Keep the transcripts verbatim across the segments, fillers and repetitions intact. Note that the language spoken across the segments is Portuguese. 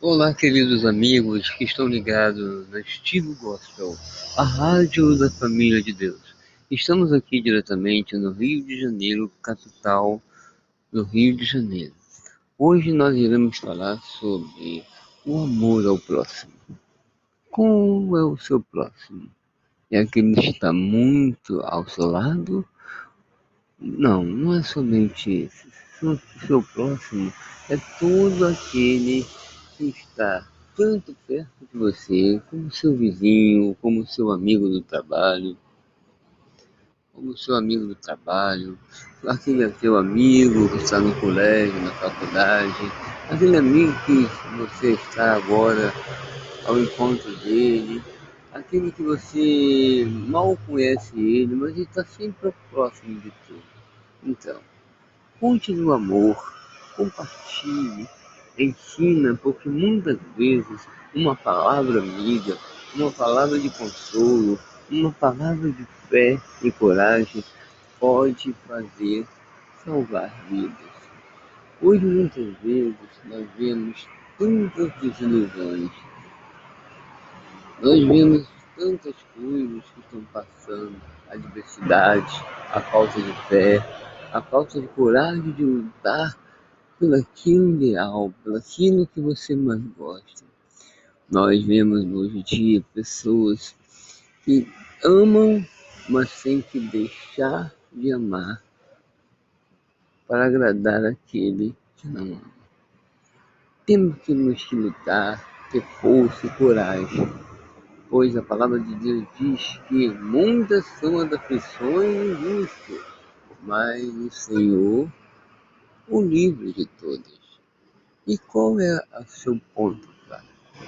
Olá, queridos amigos que estão ligados na Estilo Gospel, a rádio da família de Deus. Estamos aqui diretamente no Rio de Janeiro, capital do Rio de Janeiro. Hoje nós iremos falar sobre o amor ao próximo. Qual é o seu próximo? É aquele que está muito ao seu lado? Não, não é somente esse. O seu próximo é todo aquele que está tanto perto de você, como seu vizinho, como seu amigo do trabalho, como seu amigo do trabalho, aquele seu amigo que está no colégio, na faculdade, aquele amigo que você está agora ao encontro dele, aquele que você mal conhece ele, mas ele está sempre próximo de tudo. Então, conte do amor, compartilhe, ensina, porque muitas vezes uma palavra amiga, uma palavra de consolo, uma palavra de fé e coragem pode fazer salvar vidas. Hoje, muitas vezes, nós vemos tantas desilusões, nós vemos tantas coisas que estão passando, adversidades, a falta de fé, a falta de coragem de lutar pelo aquilo ideal, pelo aquilo que você mais gosta. Nós vemos hoje em dia pessoas que amam, mas têm que deixar de amar para agradar aquele que não ama. Temos que nos lutar, ter força e coragem, pois a palavra de Deus diz que muitas são as aflições injustas, mas o Senhor o livre de todas. E qual é o seu ponto fraco?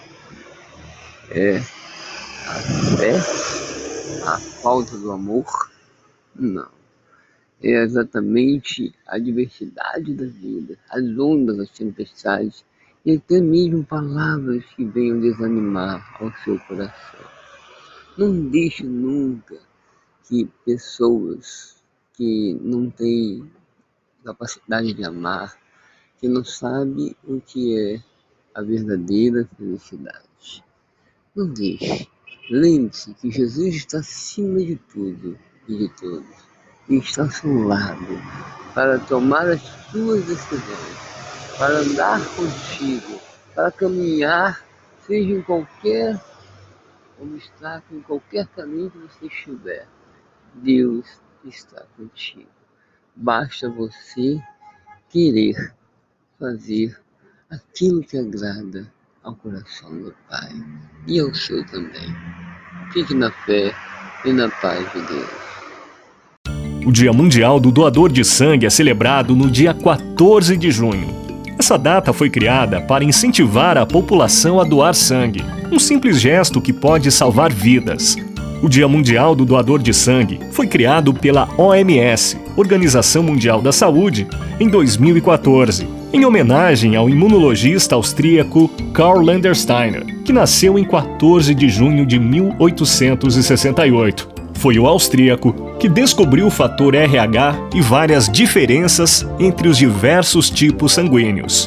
É a fé? A falta do amor? Não. É exatamente a adversidade da vida, as ondas, as tempestades, e até mesmo palavras que venham desanimar ao seu coração. Não deixe nunca que pessoas que não têm capacidade de amar, que não sabe o que é a verdadeira felicidade. Não deixe. Lembre-se que Jesus está acima de tudo e de todos. E está ao seu lado para tomar as suas decisões, para andar contigo, para caminhar, seja em qualquer obstáculo, em qualquer caminho que você estiver. Deus está contigo. Basta você querer fazer aquilo que agrada ao coração do Pai e ao seu também. Fique na fé e na paz de Deus. O Dia Mundial do Doador de Sangue é celebrado no dia quatorze de junho. Essa data foi criada para incentivar a população a doar sangue, um simples gesto que pode salvar vidas. O Dia Mundial do Doador de Sangue foi criado pela O M S, Organização Mundial da Saúde, em dois mil e quatorze, em homenagem ao imunologista austríaco Karl Landersteiner, que nasceu em quatorze de junho de mil oitocentos e sessenta e oito. Foi o austríaco que descobriu o fator R H e várias diferenças entre os diversos tipos sanguíneos.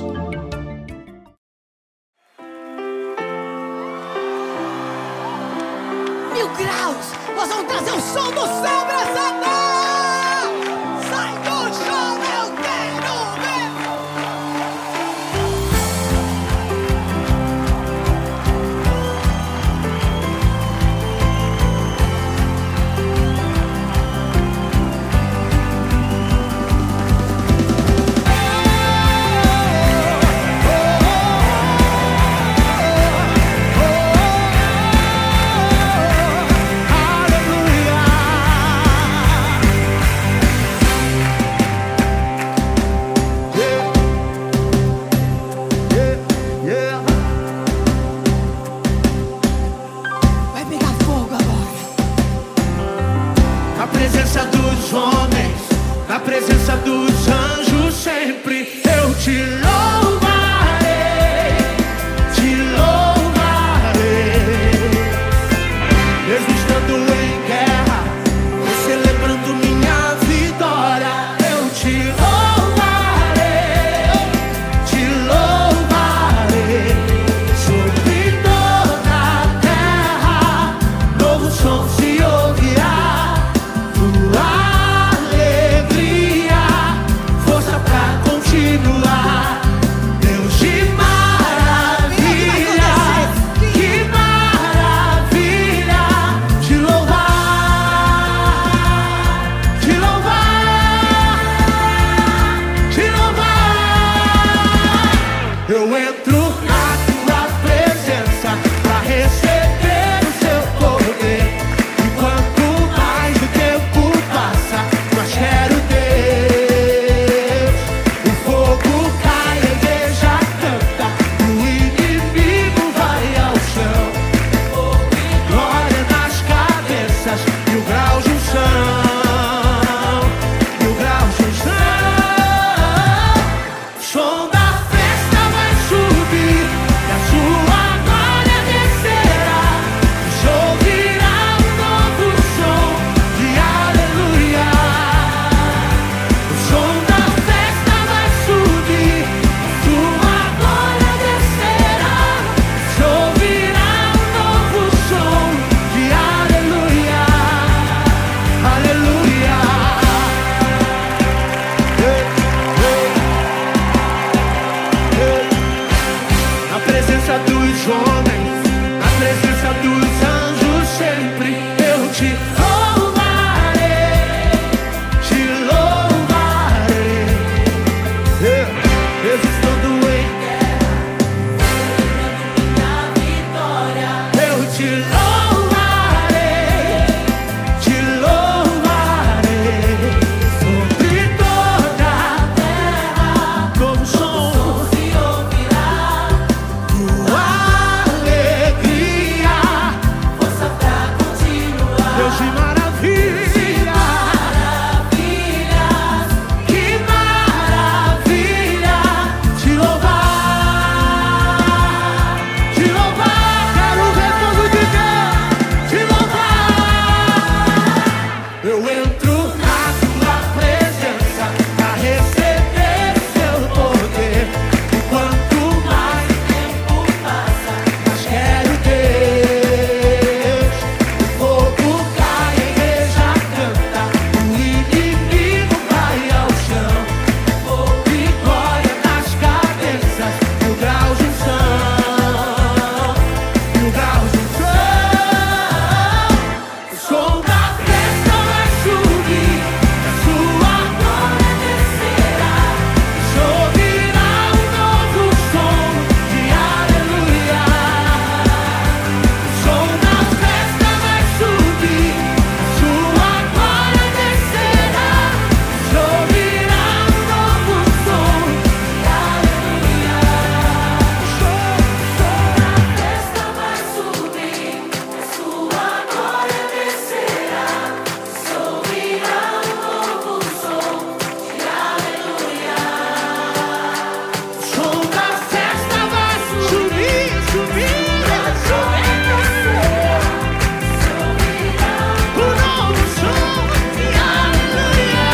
Mil graus! Nós vamos trazer o som do céu pra essa terra! Sai do chão, eu quero ver! Aleluia! Eu entro na tua presença pra receber o seu poder. E quanto mais o tempo passa, mais quero Deus. O fogo cai, a igreja canta, o inimigo vai ao chão. Glória nas cabeças, mil graus de unção, mil graus de unção. Som da festa vai subir e a sua glória descerá. O show virá um novo som de aleluia. O som da festa vai subir, a sua glória descerá. O show virá um novo som de aleluia. Aleluia. Na presença dos homens, na presença dos anjos, sempre eu te louvarei, te louvarei. Mesmo estando em guerra, minha vitória, eu te louvarei, te louvarei. Sobre toda a terra, como som se ouvirá. Tua alegria, força pra continuar. Deus de maravilha, maravilhas, que maravilha. Te louvar, te louvar. Quero ver todo dia te louvar. Eu entro na tua presença pra receber o seu poder. E quanto mais tempo passa, mais quero Deus. O fogo cai, a igreja canta, o inimigo vai ao chão. Fogo e glória nas cabeças, mil graus de unção, mil graus de unção. O som da festa vai subir, a sua glória descerá. O show virá um novo som de aleluia. O som da festa vai subir, a sua glória descerá. O show virá um novo som de aleluia. O som, som da festa vai subir, a sua glória descerá. O show virá um novo som de aleluia. O som da festa vai subir, subir, subir. O novo som de aleluia.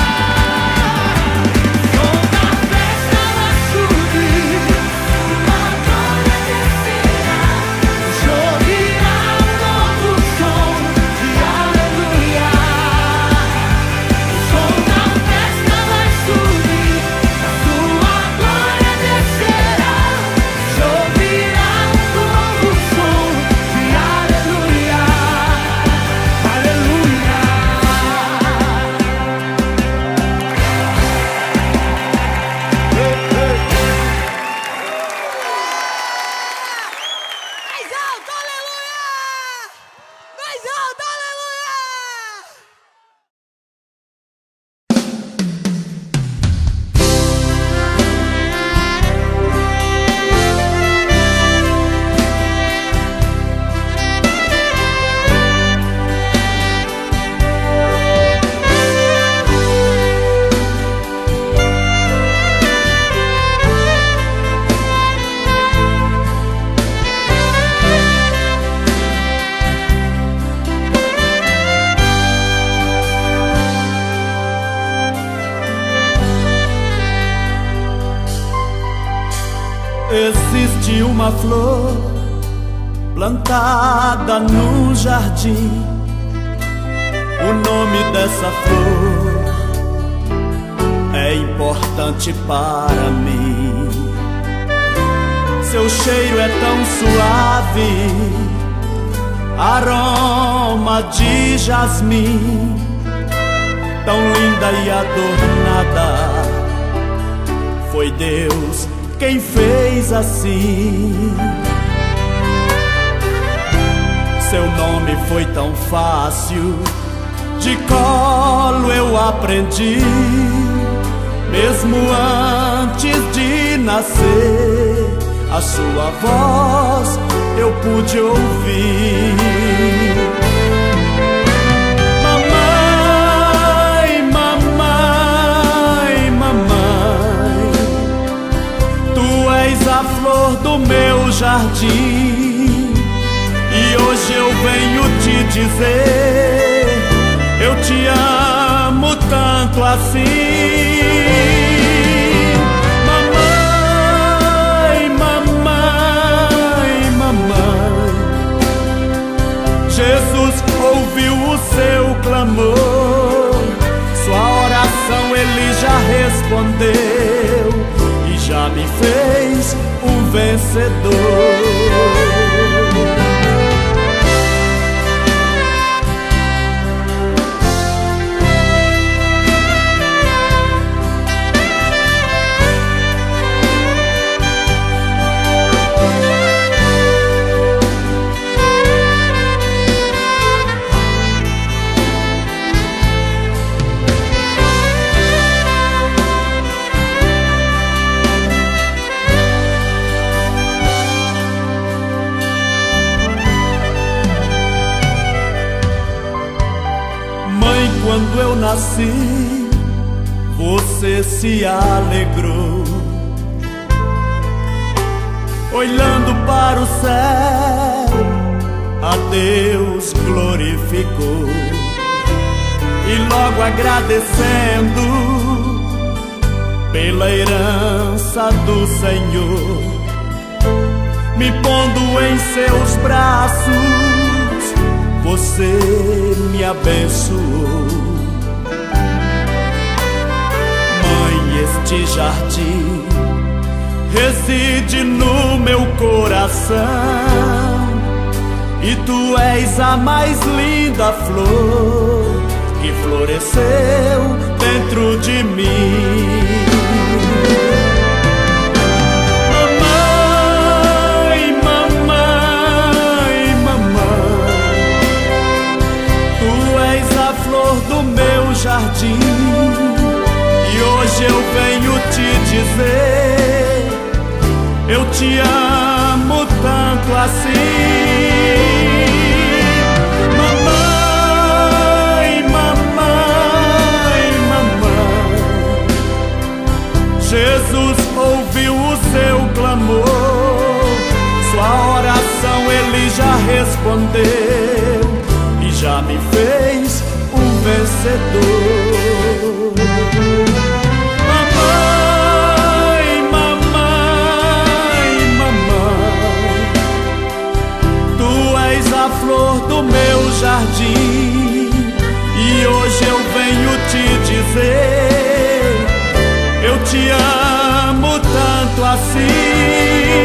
O som da festa vai subir, a glória descerá. O show virá um novo som de aleluia. O som da festa vai subir, a sua glória descerá. O show virá um novo som de aleluia. Aleluia. Mais alto, aleluia! Mais alto, aleluia! Existe uma flor plantada no jardim. O nome dessa flor é importante para mim. Seu cheiro é tão suave, aroma de jasmim, tão linda e adornada. Foi Deus quem fez assim. Seu nome foi tão fácil, de colo eu aprendi. Mesmo antes de nascer, a sua voz eu pude ouvir. Mamãe, mamãe, mamãe, tu és a flor do meu jardim, e hoje eu venho te dizer, eu te amo tanto assim. Mamãe, mamãe, mamãe, Jesus ouviu o seu clamor, sua oração ele já respondeu e já me fez um vencedor. Quando eu nasci, você se alegrou, olhando para o céu, a Deus glorificou, e logo agradecendo pela herança do Senhor, me pondo em seus braços, você me abençoou. Este jardim reside no meu coração, e tu és a mais linda flor que floresceu dentro de mim. Mamãe, mamãe, mamãe, tu és a flor do meu jardim, hoje eu venho te dizer, eu te amo tanto assim. Mamãe, mamãe, mamãe, Jesus ouviu o seu clamor, sua oração ele já respondeu e já me fez um vencedor. A flor do meu jardim, e hoje eu venho te dizer, eu te amo tanto assim.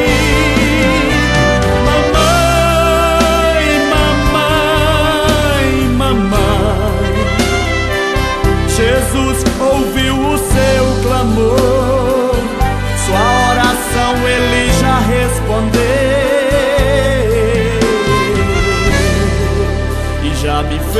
Mamãe, mamãe, mamãe, Jesus ouviu o seu clamor, sua oração ele já respondeu, já me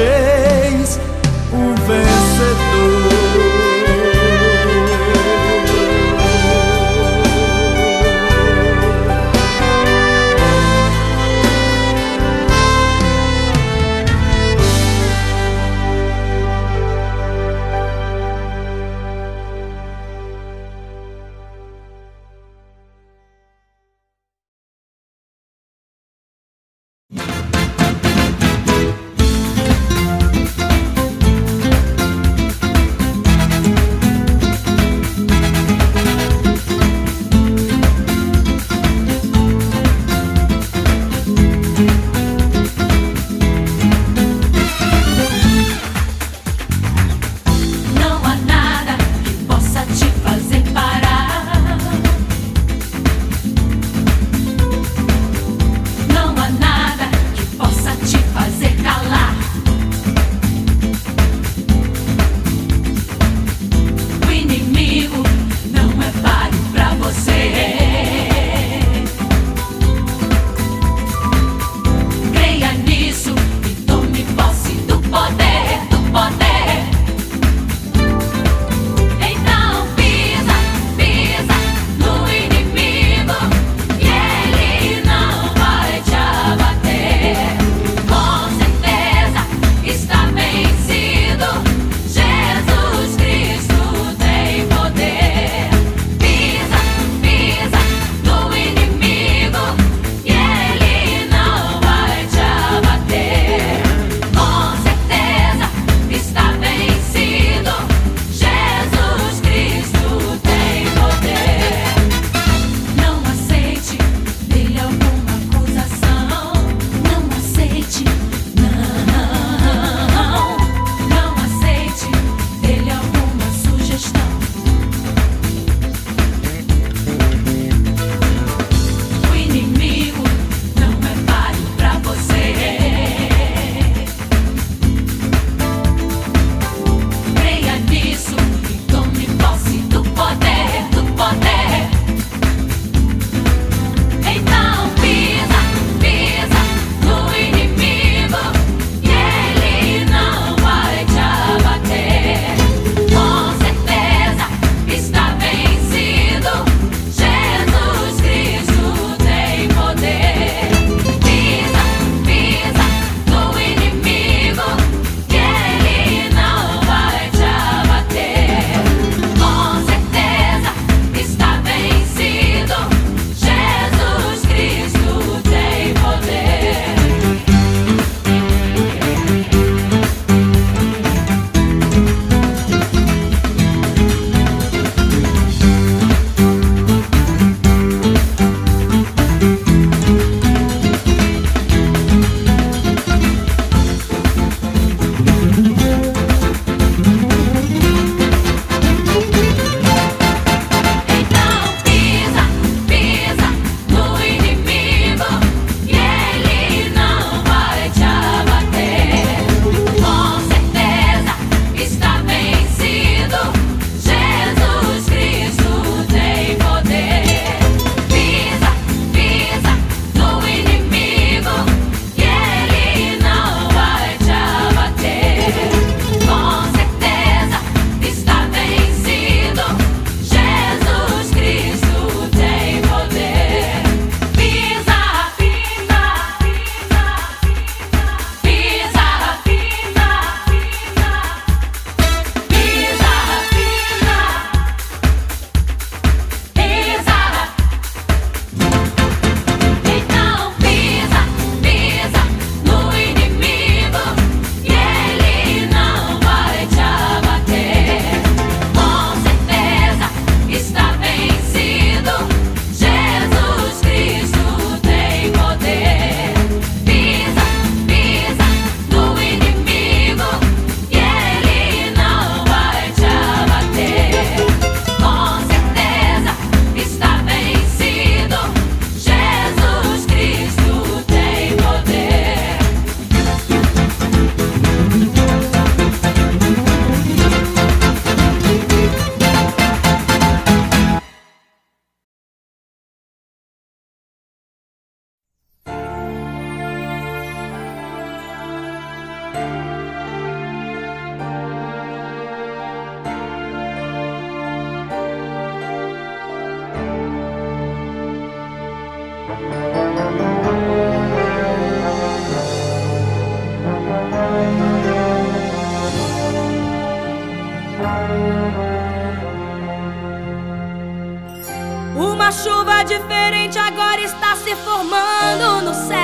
Uma chuva diferente agora está se formando no céu.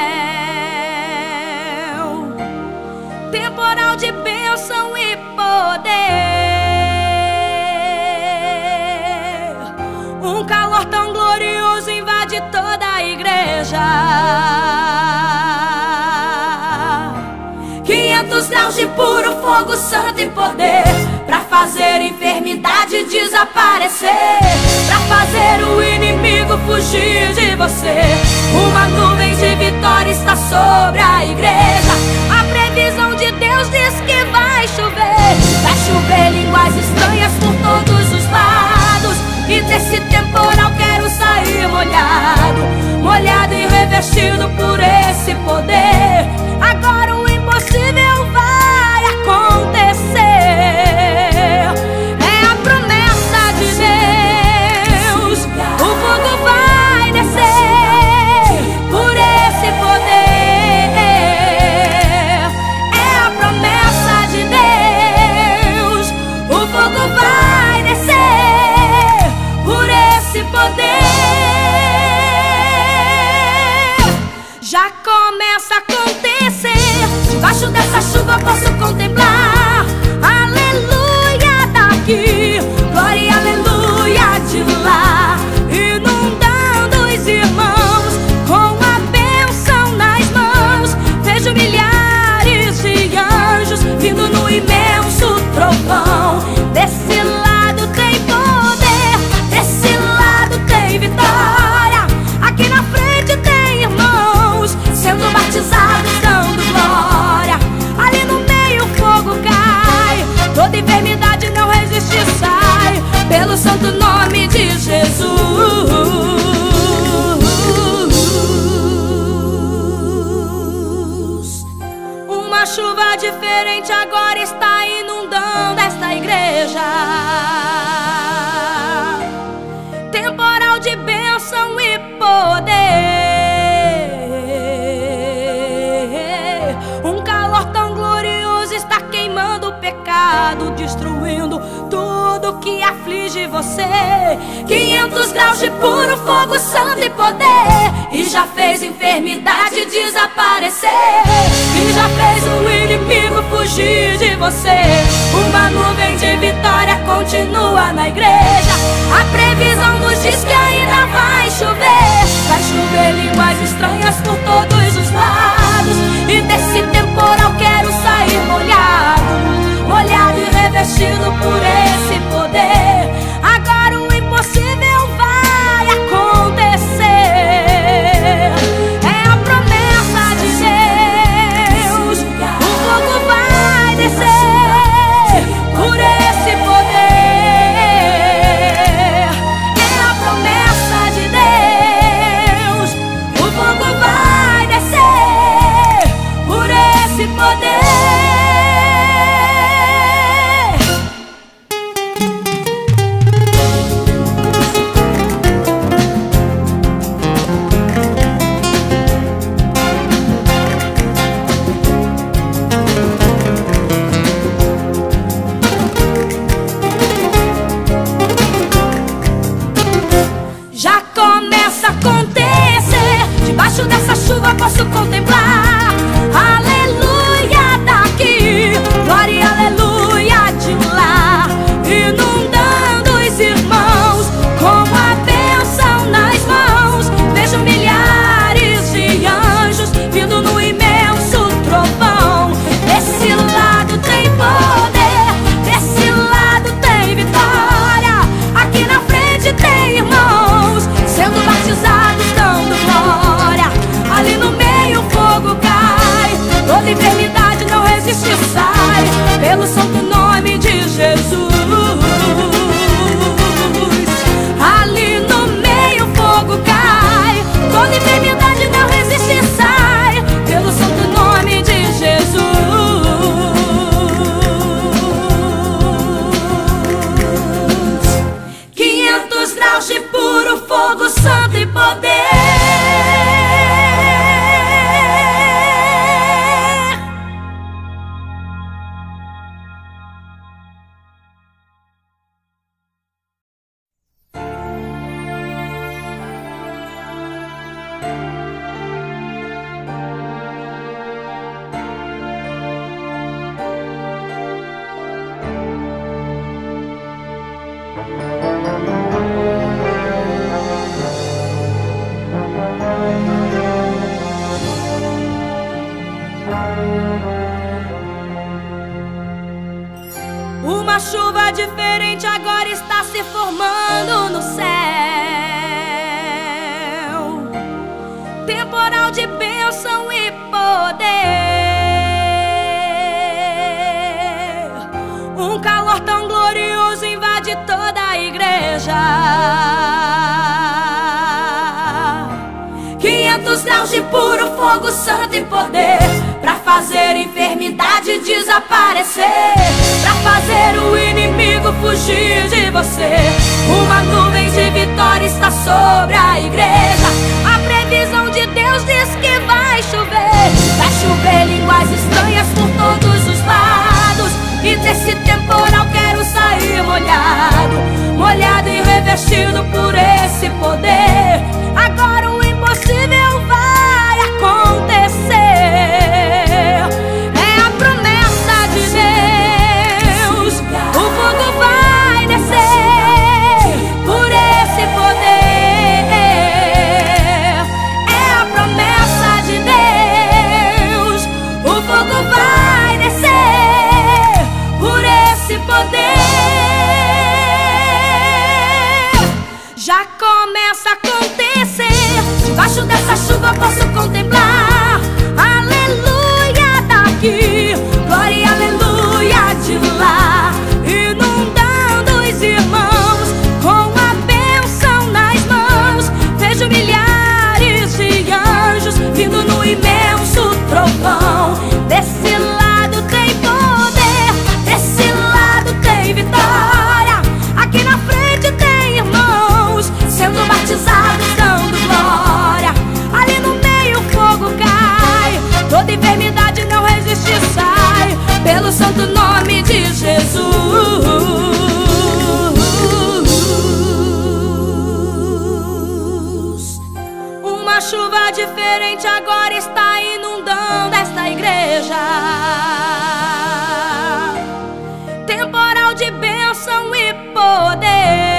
Temporal de bênção e poder. Um calor tão glorioso invade toda a igreja. Quinhentos graus de puro fogo santo e poder, pra fazer enfermidade desaparecer, pra fazer o inimigo fugir de você. Uma nuvem de vitória está sobre a igreja. A previsão de Deus diz que vai chover. Vai chover línguas estranhas por todos os lados. E desse temporal quero sair molhado, molhado e revestido por esse poder. Agora o impossível vai acontecer. É a promessa de Deus. O fogo vai descer por esse poder. É a promessa de Deus. O fogo vai descer por esse poder. Já começa a acontecer. Debaixo dessa chuva posso contemplar aleluia daqui, glória e aleluia de lá, inundando os irmãos com a bênção nas mãos. Vejo milhares de anjos vindo no imenso trovão. Desse lado tem poder, desse lado tem vitória. Aqui na frente tem irmãos sendo batizados, dando glória. Ali no meio o fogo cai, toda enfermidade não resiste e sai, pelo santo nome de Jesus. Uma chuva diferente agora está inundando esta igreja. Temporal de bênção e poder. Um calor tão glorioso está queimando o pecado, destruindo tudo que aflige você. Quinhentos graus de puro fogo santo e poder, e já fez enfermidade desaparecer, e já fez o inimigo fugir de você. Uma nuvem de vitória continua na igreja. A previsão nos diz que ainda vai chover. Vai chover línguas estranhas por todos os lados. E desse temporal quero sair molhado, molhado e revestido por esse poder. Agora o impossível vai acontecer. É a promessa de Deus. O fogo vai descer por esse poder. É a promessa de Deus. O fogo vai descer por esse poder. Já começa a acontecer. Debaixo dessa chuva posso contemplar aleluia daqui, glória e aleluia de lá, inundando os irmãos com a bênção nas mãos. Vejo milhares de anjos vindo no imenso trovão. Desse lado tem poder, desse lado tem vitória. Aqui na frente tem irmãos sendo batizados, dando glória. Ali no meio o fogo Uma chuva diferente agora está se formando no céu. Temporal de bênção e poder. Um calor tão glorioso invade toda a igreja. Quinhentos graus de puro fogo santo e poder, pra fazer enfermidade desaparecer, pra fazer o inimigo fugir de você. Uma nuvem de vitória está sobre a igreja. A previsão de Deus diz que vai chover. Vai chover línguas estranhas por todos os lados. E desse temporal quero sair molhado, molhado e revestido por esse poder. Agora o impossível vai acontecer. É a promessa de Deus. O fogo vai descer por esse poder. É a promessa de Deus. O fogo vai descer por esse poder. Já começa a acontecer. Debaixo dessa chuva posso contemplar aleluia daqui, glória e aleluia de lá, inundando os irmãos com a bênção nas mãos. Vejo milhares de anjos vindo no imenso trovão. Desse lado tem poder, desse lado tem vitória. Aqui na frente tem irmãos sendo batizados, dando glória. Ali no meio o fogo cai, toda enfermidade não resiste e sai, pelo santo nome de Jesus. Uma chuva diferente agora está inundando esta igreja. Temporal de bênção e poder.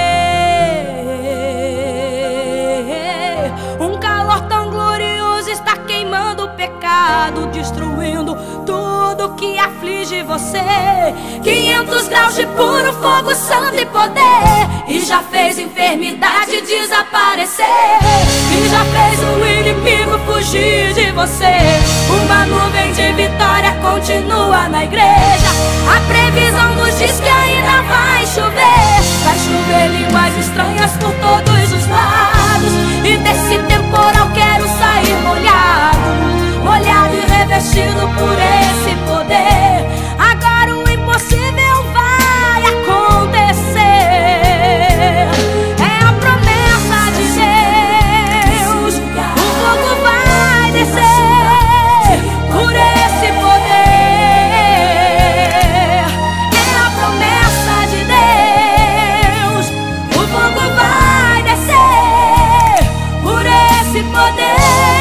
Um calor tão glorioso está queimando o pecado, destruindo tudo que aflige você. Quinhentos graus de puro fogo santo e poder, e já fez enfermidade desaparecer, e já fez o inimigo fugir de você. Uma nuvem de vitória continua na igreja. A previsão nos diz que ainda vai chover. Vai chover línguas estranhas por todos os lados. E desse temporal quero sair molhado, molhado e revestido por esse poder. Agora o impossível vai acontecer. É a promessa de Deus. O fogo vai descer por esse poder. É a promessa de Deus. O fogo vai descer por esse poder.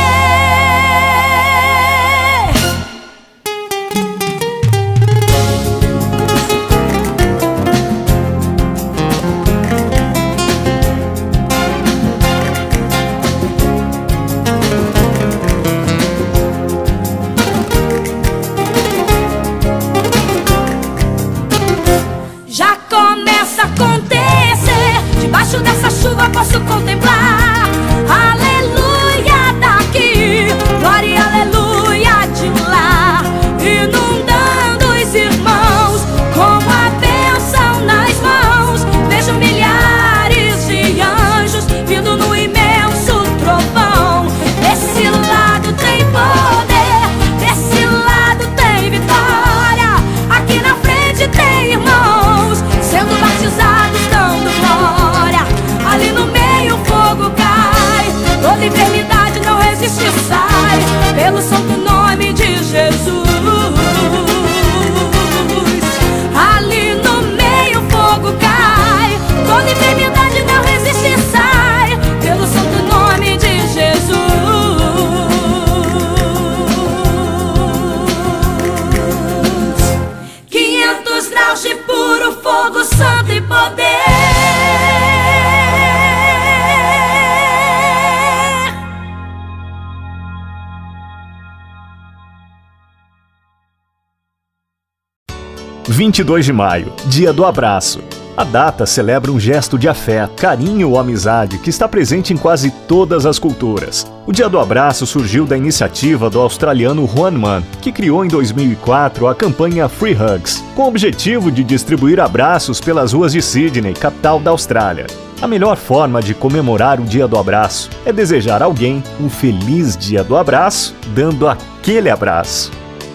Já começa a acontecer. Debaixo dessa chuva posso contemplar aleluia daqui. vinte e dois de maio, Dia do Abraço. A data celebra um gesto de afeto, carinho ou amizade que está presente em quase todas as culturas. O Dia do Abraço surgiu da iniciativa do australiano Juan Mann, que criou em dois mil e quatro a campanha Free Hugs, com o objetivo de distribuir abraços pelas ruas de Sydney, capital da Austrália. A melhor forma de comemorar o Dia do Abraço é desejar a alguém um feliz Dia do Abraço, dando aquele abraço.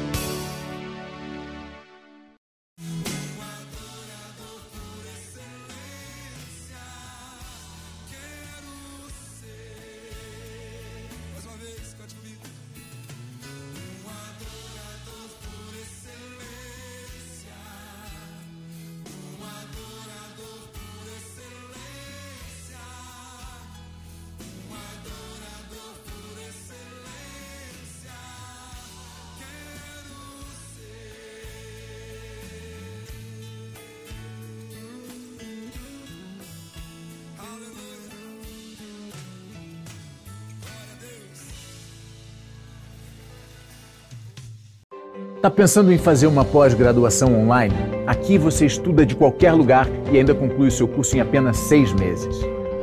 Está pensando em fazer uma pós-graduação online? Aqui você estuda de qualquer lugar e ainda conclui o seu curso em apenas seis meses.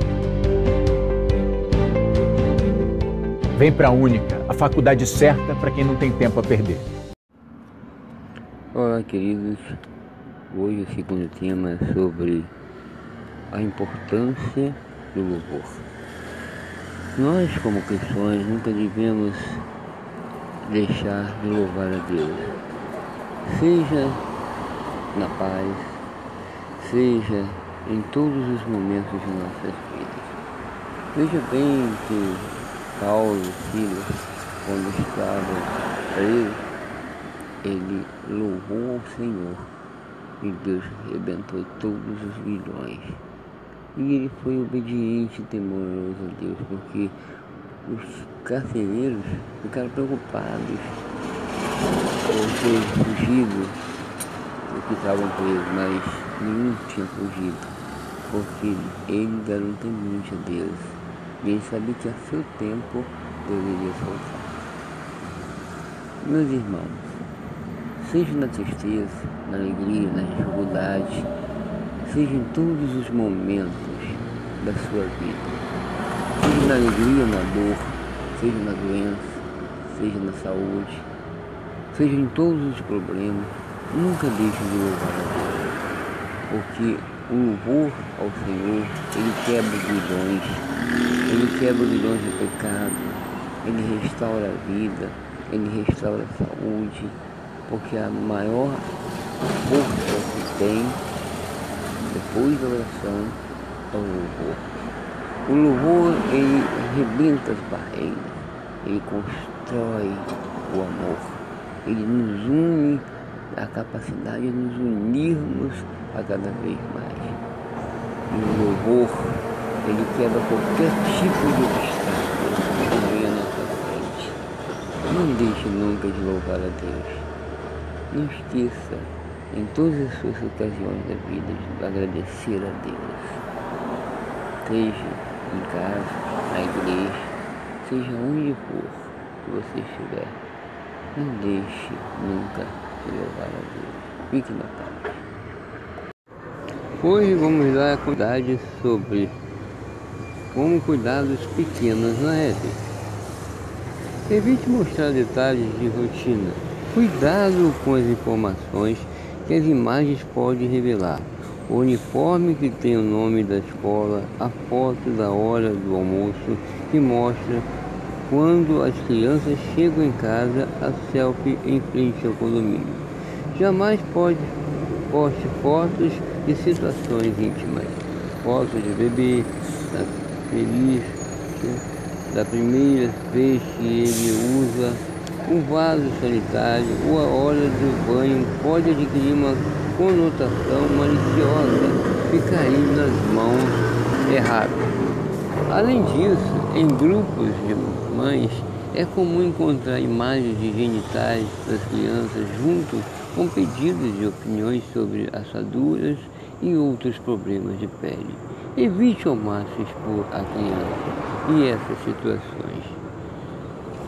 Vem para a Única, a faculdade certa para quem não tem tempo a perder. Olá, queridos. Hoje o segundo tema é sobre a importância do louvor. Nós, como cristãos, nunca devemos deixar de louvar a Deus, seja na paz, seja em todos os momentos de nossas vidas. Veja bem que Paulo e Silas, quando estavam presos, ele louvou ao Senhor e Deus arrebentou todos os grilhões. E ele foi obediente e temoroso a Deus, porque os carcereiros ficaram preocupados por ter fugido do que estavam presos, mas nenhum tinha fugido, porque eles eram tementes a Deus e ele sabia que a seu tempo deveria soltar. Meus irmãos, seja na tristeza, na alegria, na dificuldade, seja em todos os momentos da sua vida, seja na alegria, na dor, seja na doença, seja na saúde, seja em todos os problemas, nunca deixe de louvar a Deus, porque o louvor ao Senhor, ele quebra grilhões, ele quebra grilhões de pecado, ele restaura a vida, ele restaura a saúde, porque a maior força que tem depois da oração é o louvor. O louvor, ele arrebenta as barreiras, ele constrói o amor, ele nos une, a capacidade de nos unirmos a cada vez mais. E o louvor, ele quebra qualquer tipo de obstáculo que venha à nossa frente. Não deixe nunca de louvar a Deus. Não esqueça, em todas as suas ocasiões da vida, de agradecer a Deus. Seja em casa, na igreja, seja onde for que você estiver, não deixe nunca de louvar a Deus. Fique na paz. Hoje vamos dar cuidado sobre como cuidar dos pequenos na rede. Evite mostrar detalhes de rotina. Cuidado com as informações que as imagens podem revelar. O uniforme que tem o nome da escola, a foto da hora do almoço que mostra quando as crianças chegam em casa, a selfie em frente ao condomínio. Jamais pode poste fotos de situações íntimas, fotos de bebê, da feliz, da primeira vez que ele usa um vaso sanitário ou a hora do banho pode adquirir uma conotação maliciosa e cair nas mãos erradas. Além disso, em grupos de mães, é comum encontrar imagens de genitais das crianças junto com pedidos de opiniões sobre assaduras e outros problemas de pele. Evite ao máximo expor a criança e essas situações.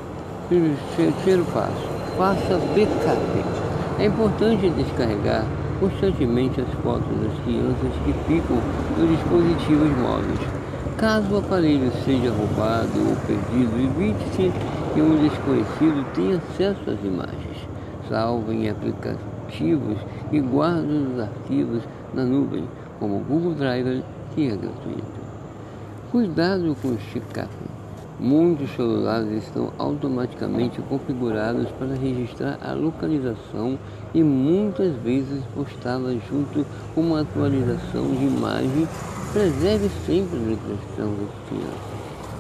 Terceiro passo, faça backup. É importante descarregar constantemente as fotos das crianças que ficam nos dispositivos móveis. Caso o aparelho seja roubado ou perdido, evite-se que um desconhecido tenha acesso às imagens. Salve em aplicativos e guarde os arquivos na nuvem, como o Google Drive, que é gratuito. Cuidado com o checkup. Muitos celulares estão automaticamente configurados para registrar a localização e muitas vezes postá-la junto com uma atualização de imagem. Preserve sempre a nutrição das crianças.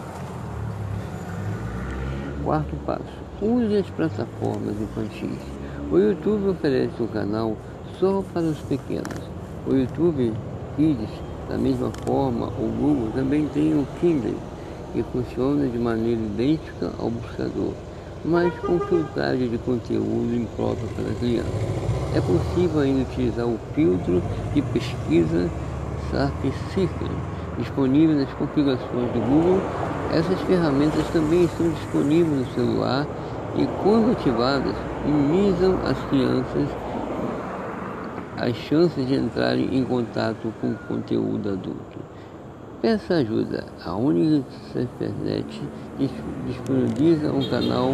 Quarto passo. Use as plataformas infantis. O YouTube oferece um canal só para os pequenos. O YouTube Kids, da mesma forma, o Google também tem o Kindle, que funciona de maneira idêntica ao buscador, mas com filtragem de conteúdo impróprio para crianças. É possível ainda utilizar o filtro de pesquisa Search disponível nas configurações do Google. Essas ferramentas também estão disponíveis no celular e, quando ativadas, minimizam as crianças as chances de entrarem em contato com conteúdo adulto. Peça ajuda. A Unicef disponibiliza um canal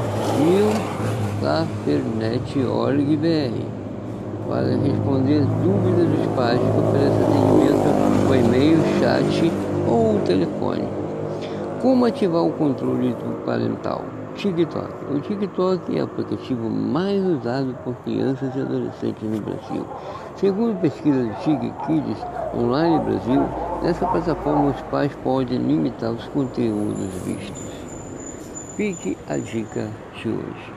Ilsafernet ponto org ponto br para responder dúvidas dos pais, que oferece atendimento por e-mail, chat ou telefone. Como ativar o controle parental? TikTok. O TikTok é o aplicativo mais usado por crianças e adolescentes no Brasil. Segundo pesquisa do Tig Kids Online Brasil, nessa plataforma os pais podem limitar os conteúdos vistos. Fique a dica de hoje.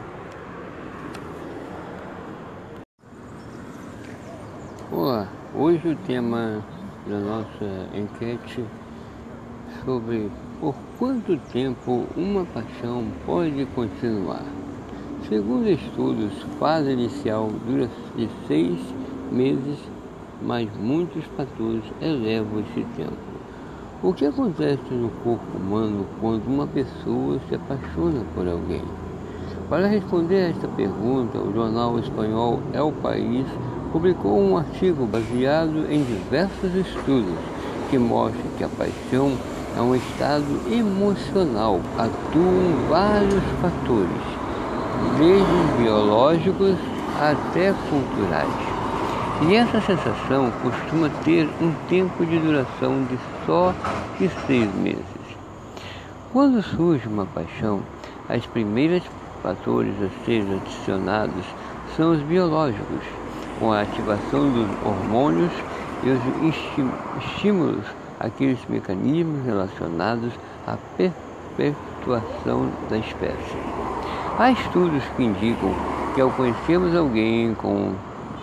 Olá, hoje o tema da nossa enquete sobre por quanto tempo uma paixão pode continuar. Segundo estudos, fase inicial dura de seis meses, mas muitos fatores elevam esse tempo. O que acontece no corpo humano quando uma pessoa se apaixona por alguém? Para responder a esta pergunta, o jornal espanhol El País publicou um artigo baseado em diversos estudos que mostram que a paixão é um estado emocional. Atuam vários fatores, desde biológicos até culturais. E essa sensação costuma ter um tempo de duração de só de seis meses. Quando surge uma paixão, os primeiros fatores a serem adicionados são os biológicos, com a ativação dos hormônios e os estímulos, aqueles mecanismos relacionados à perpetuação da espécie. Há estudos que indicam que ao conhecermos alguém com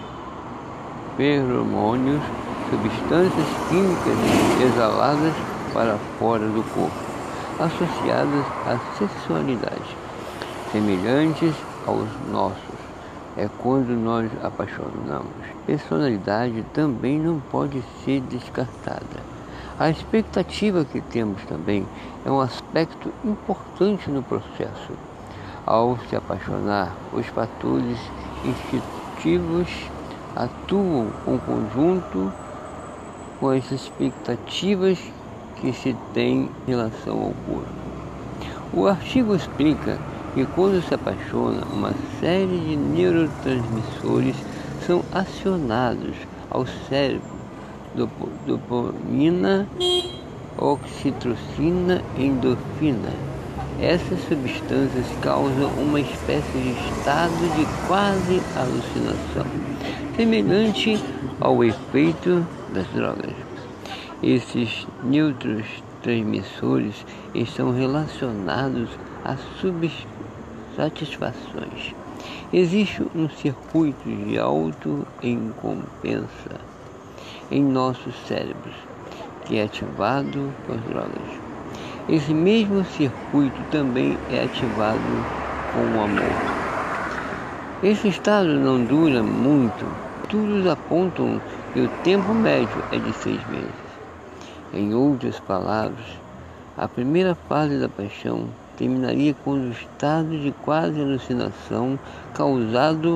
feromônios, substâncias químicas exaladas para fora do corpo, associadas à sexualidade, semelhantes aos nossos, é quando nós apaixonamos. Personalidade também não pode ser descartada. A expectativa que temos também é um aspecto importante no processo. Ao se apaixonar, os fatores instintivos atuam em conjunto com as expectativas que se tem em relação ao corpo. O artigo explica que quando se apaixona, uma série de neurotransmissores são acionados ao cérebro: dopamina, oxitocina e endorfina. Essas substâncias causam uma espécie de estado de quase alucinação, semelhante ao efeito das drogas. Esses neurotransmissores estão relacionados a subsatisfações. Existe um circuito de auto-recompensa em nossos cérebros, que é ativado pelas drogas. Esse mesmo circuito também é ativado com o amor. Esse estado não dura muito. Estudos apontam que o tempo médio é de seis meses. Em outras palavras, a primeira fase da paixão terminaria quando o estado de quase alucinação causado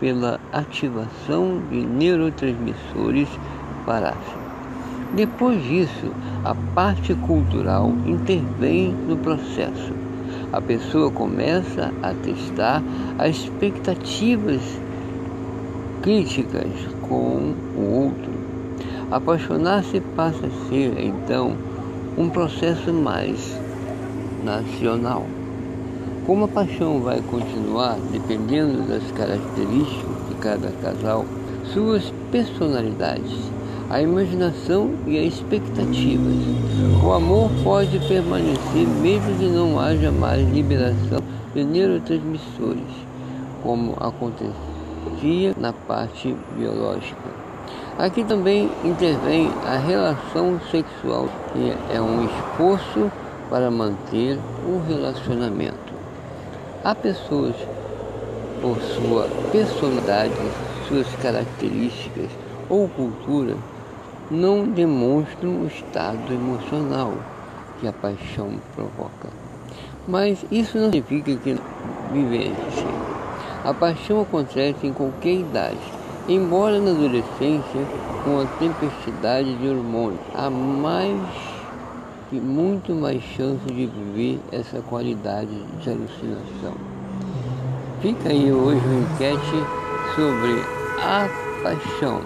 pela ativação de neurotransmissores parásitos. Depois disso, a parte cultural intervém no processo. A pessoa começa a testar as expectativas críticas com o outro. Apaixonar-se passa a ser, então, um processo mais nacional. Como a paixão vai continuar dependendo das características de cada casal, suas personalidades, a imaginação e as expectativas, o amor pode permanecer mesmo que não haja mais liberação de neurotransmissores, como acontecia na parte biológica. Aqui também intervém a relação sexual, que é um esforço para manter o relacionamento. Há pessoas, por sua personalidade, suas características ou cultura, não demonstram o estado emocional que a paixão provoca. Mas isso não significa que vivencia. A paixão acontece em qualquer idade, embora na adolescência, com a tempestade de hormônios, há mais e muito mais chance de viver essa qualidade de alucinação. Fica aí hoje uma enquete sobre a paixão.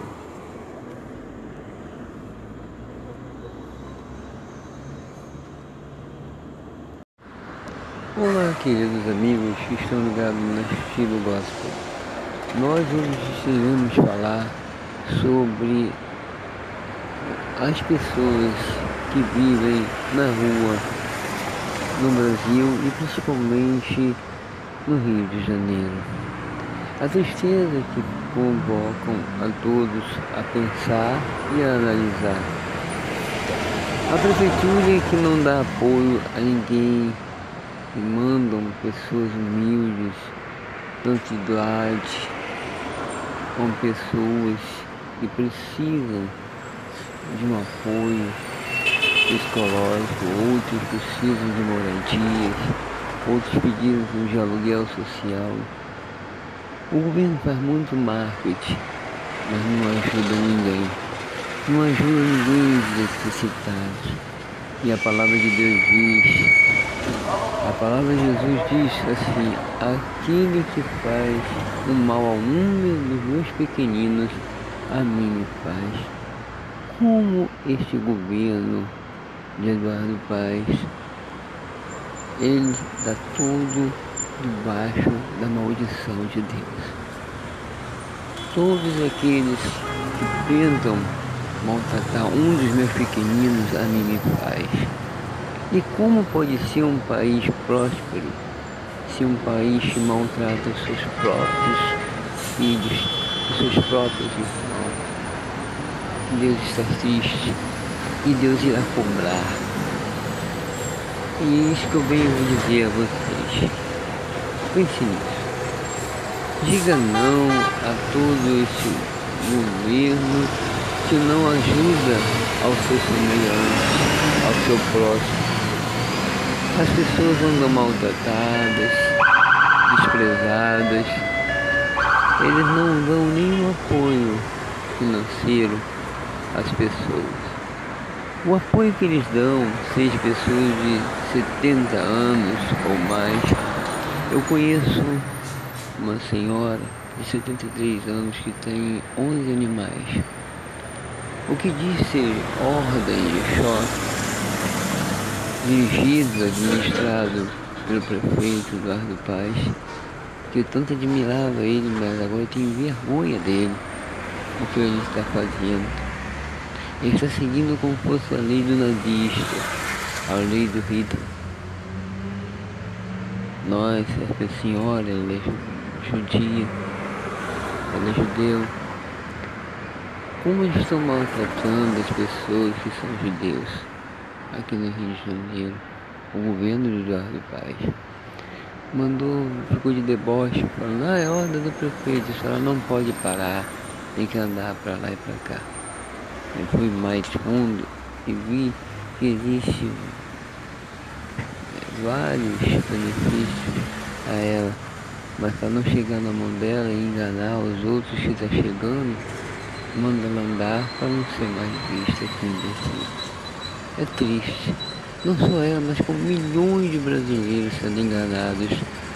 Olá, queridos amigos que estão ligados no estilo gospel. Nós hoje iremos falar sobre as pessoas que vivem na rua no Brasil e principalmente no Rio de Janeiro. A tristeza que convocam a todos a pensar e a analisar. A prefeitura que não dá apoio a ninguém, que mandam pessoas humildes, antidade, com pessoas que precisam de um apoio psicológico, outros precisam de moradias, outros precisam de aluguel social. O governo faz muito marketing, mas não ajuda ninguém. Não ajuda ninguém os necessitados. E a palavra de Deus diz, a palavra de Jesus diz assim: aquele que faz o mal ao número dos meus pequeninos, a mim me faz. Como este governo de Eduardo Paes, ele está todo debaixo da maldição de Deus. Todos aqueles que tentam maltratar um dos meus pequeninos, a mim me faz. E como pode ser um país próspero se um país que maltrata os seus próprios filhos, os seus próprios irmãos? Deus está triste e Deus irá cobrar. E é isso que eu venho dizer a vocês. Pense nisso. Diga não a todo esse governo que não ajuda ao seu semelhante, ao seu próximo. As pessoas andam maltratadas, desprezadas. Eles não dão nenhum apoio financeiro às pessoas. O apoio que eles dão, seja pessoas de setenta anos ou mais. Eu conheço uma senhora de setenta e três anos que tem onze animais. O que diz ser ordem de choque, dirigido, administrado pelo prefeito Eduardo Paes, que eu tanto admirava ele, mas agora eu tenho vergonha dele, o que ele está fazendo. Ele está seguindo como fosse a lei do nazista, a lei do Hitler. Nós, essa senhora, ela é judia, ela é judeu. Como eles estão maltratando as pessoas que são judeus aqui no Rio de Janeiro? O governo de Eduardo Paes mandou, ficou de deboche, falando: ah, é ordem do prefeito, a senhora não pode parar, tem que andar para lá e para cá. Eu fui mais fundo e vi que existe vários benefícios a ela, mas para não chegar na mão dela e enganar os outros que está chegando, manda ela andar para não ser mais vista que imbecil. É triste, não só ela, mas com milhões de brasileiros sendo enganados.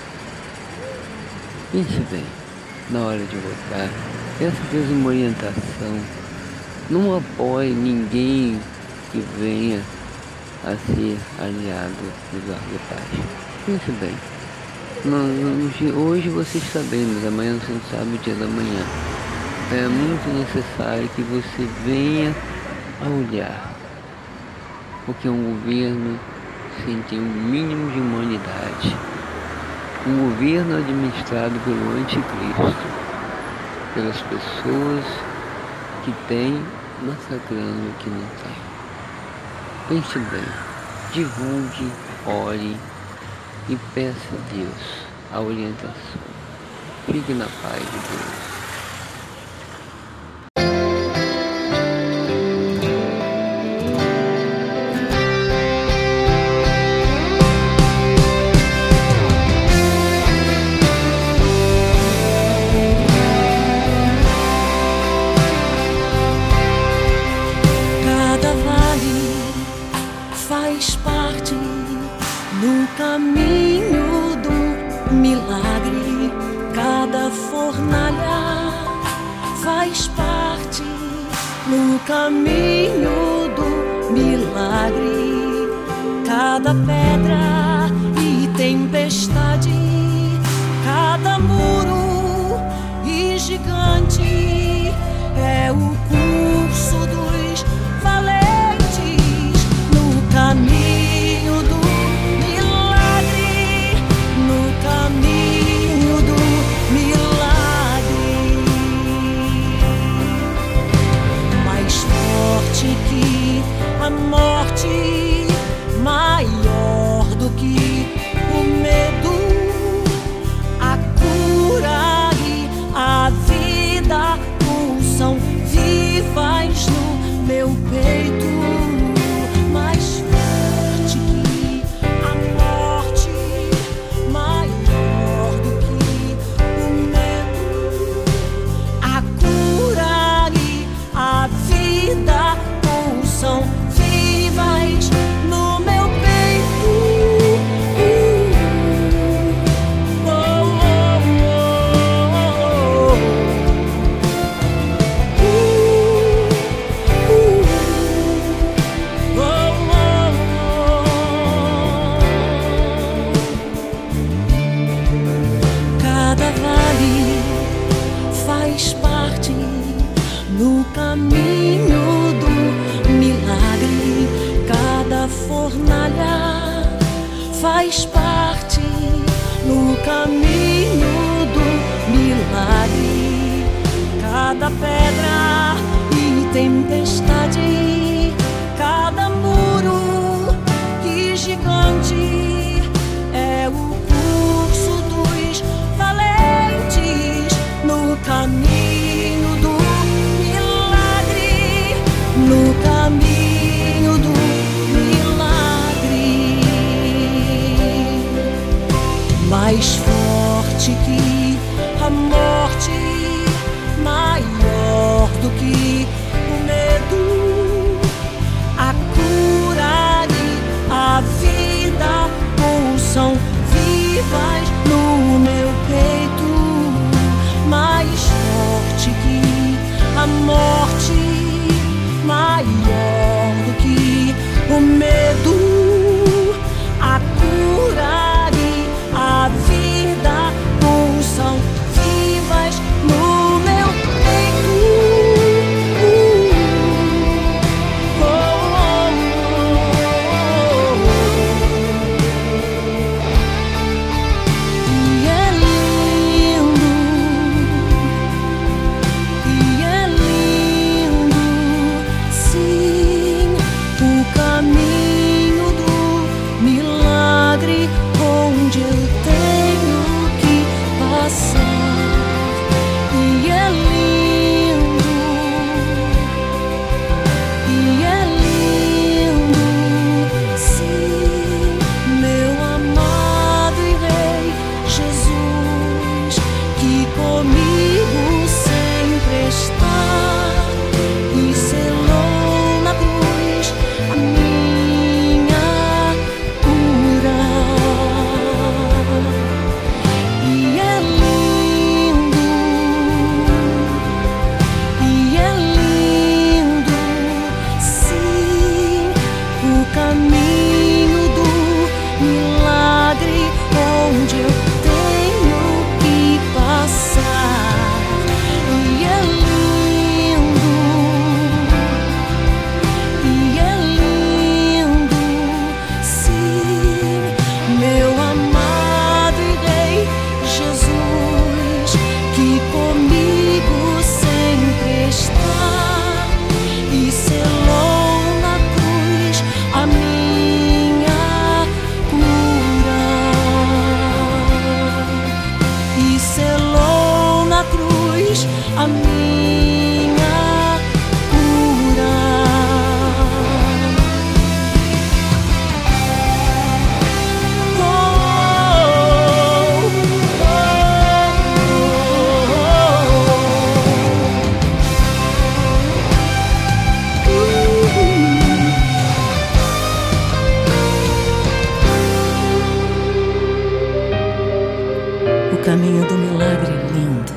Pense bem, na hora de votar, peça a Deus uma orientação. Não apoie ninguém que venha a ser aliado do Eduardo Paz. Pense bem. Não, não, hoje você está bem, mas amanhã você não sabe o dia da manhã. É muito necessário que você venha a olhar, porque é um governo sem ter um mínimo de humanidade. Um governo administrado pelo anticristo, pelas pessoas que têm massacrando o que não tem. Pense bem, divulgue, ore e peça a Deus a orientação. Fique na paz de Deus. Faz parte no caminho do milagre. Cada fornalha faz parte no caminho do milagre. Cada pedra e tempestade, cada muro e gigante é o curso dos valentes. Caminho do milagre, no caminho do milagre. Mais forte que a morte, maior do que o medo, a cura e a vida pulsam vivas no meu peito. São vivas no meu peito. Oh, oh, oh, oh. Uh, uh, oh, oh. Cada vale faz parte no caminho do milagre. Cada fornalha faz parte no caminho do milagre. Cada pedra e tempestade, cada muro e gigante é o curso dos valentes no caminho do milagre, no caminho do milagre. Mais forte que a morte, maior do que o medo, a cura e a vida pulsam vivas no meu peito. Mais forte que a morte, maior do que o medo, a cura e a vida pulsam vivas no meu peito. a minha cura. Oh, oh, oh, oh. O caminho do milagre é lindo.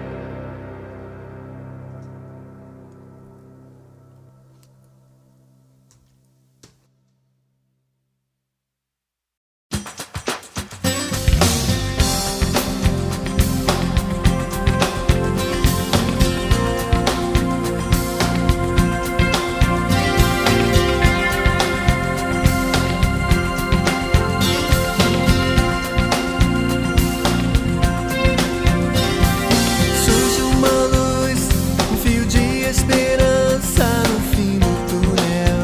Surge uma luz, um fio de esperança no fim do túnel.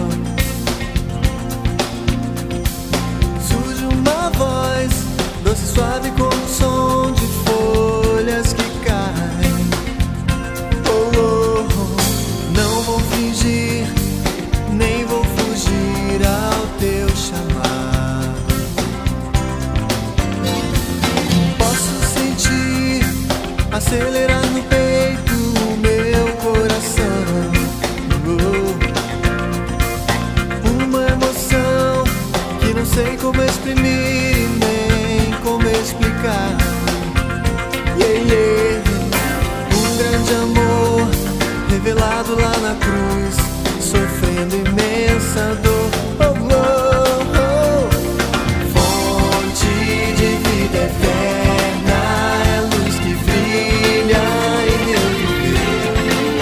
Surge uma voz, doce e suave como o som de folhas que caem. Oh, oh, oh. Não vou fingir, nem vou fugir ao teu chamar. Posso sentir acelerar no peito o meu coração. Oh, uma emoção que não sei como exprimir e nem como explicar. Yeah, yeah. Um grande amor revelado lá na cruz, sofrendo imensa dor. Oh, oh, oh. Fonte de vida eterna, é luz que brilha em meu viver.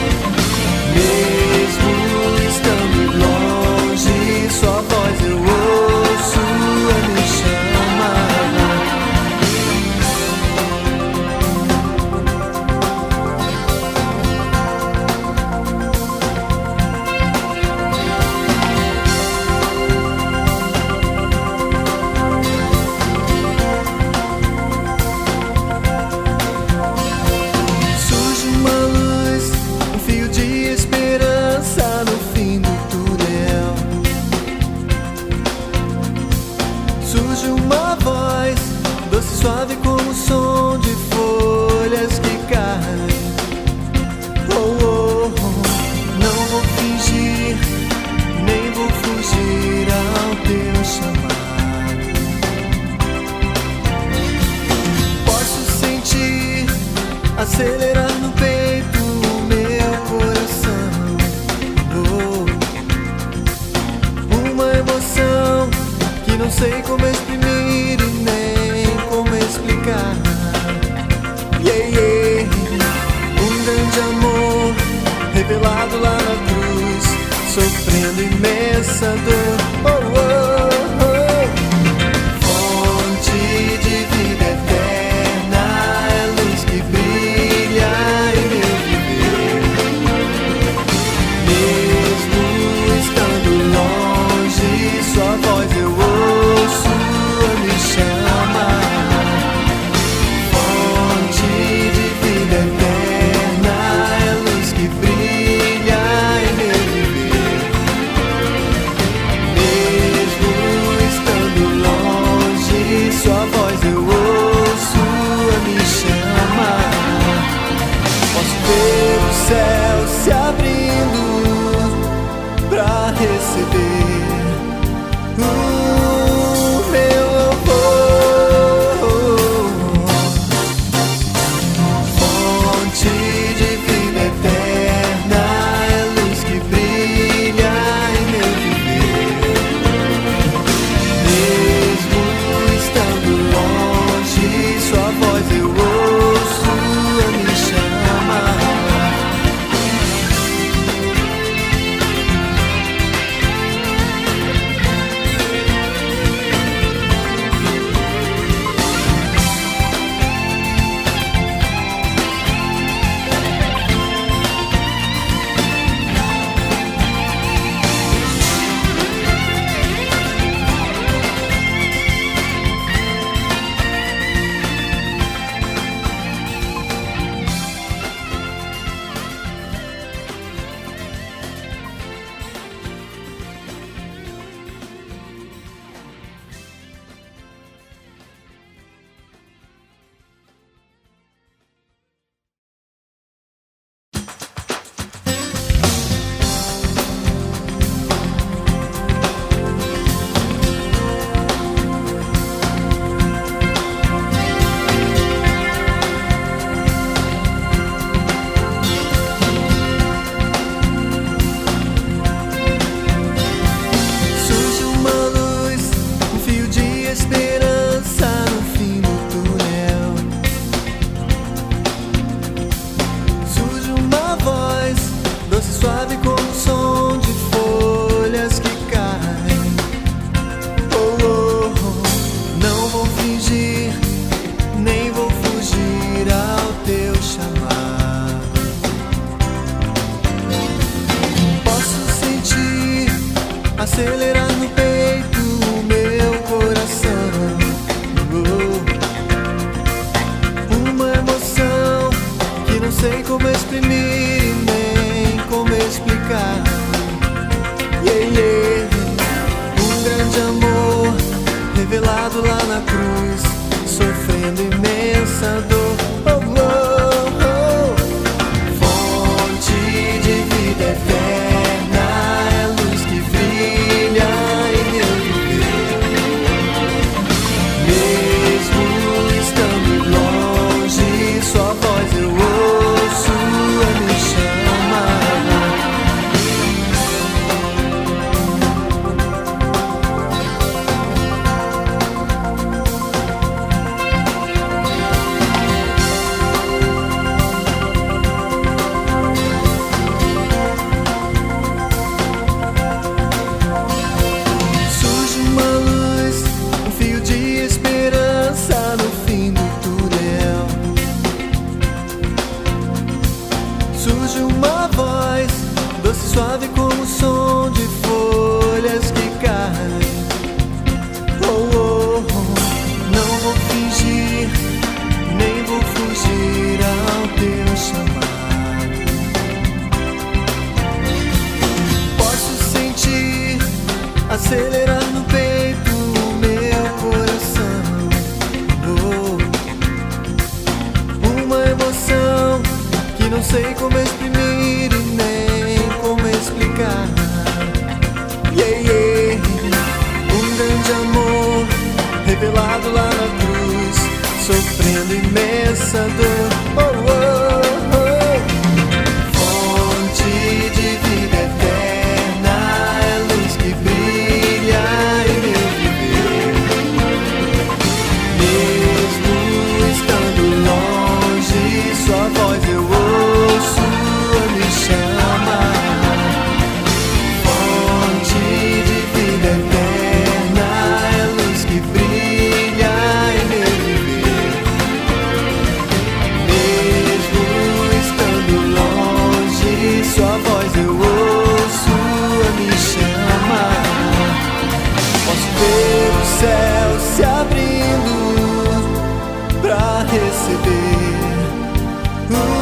Mesmo estando longe, sua voz eu ouço, ela me chama. Surge uma luz, um fio de esperança no fim do túnel. Surge uma voz, doce e suave como o som de folhas que caem. Oh, oh, oh. Não vou fingir, nem vou fugir ao teu chamar. Posso sentir acelerar no peito o meu coração. Oh, uma emoção que não sei como exprimir e nem como explicar. Yeah, yeah. Um grande amor revelado lá na cruz, sofrendo imensa dor. Oh, oh, oh. Fonte de vida eterna, é luz que brilha em meu viver. Mesmo estando longe, sua voz eu ouço, ela me chama. Fonte de vida eterna, é luz que brilha em meu viver. acelerar no peito o meu coração. Oh, uma emoção que não sei como exprimir e nem como explicar. Yeah, yeah. Um grande amor revelado lá na cruz, sofrendo imensa dor. Oh, oh, oh. Fonte de vida eterna, é luz que brilha em meu viver. Mesmo estando longe, sua voz eu ouço, ela me chama. Surge uma luz, um fio de esperança no fim do túnel. Surge uma voz, doce e suave como o som de folhas que caem. Oh, oh, oh. Não vou fingir, nem vou fugir ao teu chamado. Posso sentir acelerar no peito o meu coração. Oh, uma emoção que não sei como exprimir e nem como explicar. Yeah, yeah. Um grande amor revelado lá na cruz, sofrendo imensa dor. Oh, oh, oh. Fonte de vida eterna, é luz que brilha em meu viver. Mesmo estando longe, sua voz eu ouço, ela me chama. Fonte de vida eterna, é luz que brilha em meu viver. Mesmo estando longe, sua voz eu ouço, ela me chama. Posso ver o céu se abrindo pra receber.